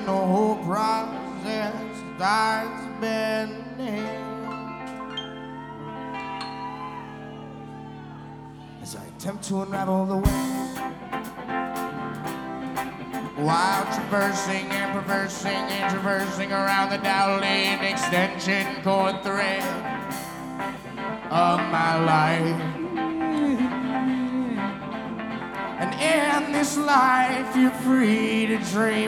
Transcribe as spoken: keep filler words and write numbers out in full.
the whole process starts bending as I attempt to unravel the web while traversing and traversing and traversing around the dowling extension cord thread of my life. And in this life, you're free to dream